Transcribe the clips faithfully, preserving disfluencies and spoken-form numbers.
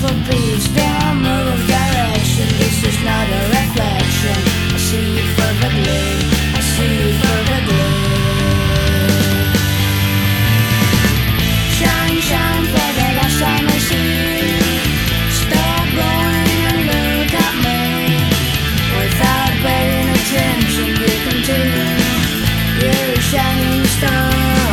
for peace. Don't move of direction. This is not a reflection. I see you perfectly. I see you perfectly. Shine, shine for the last time I see you. Stop going and look at me. Without paying attention, you continue. You're a shining star.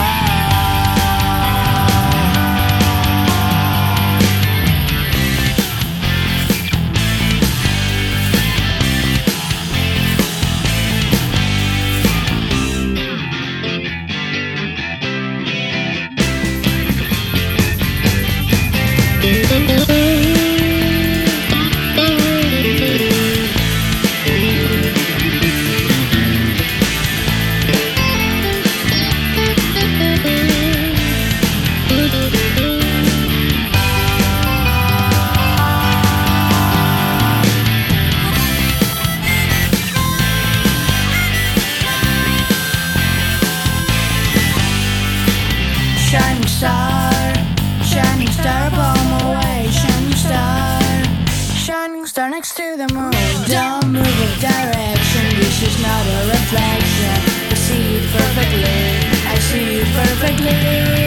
Shining star, shining star upon my way. Shining star, shining star next to the moon. Don't move with direction, this is not a reflection. I see you perfectly, I see you perfectly.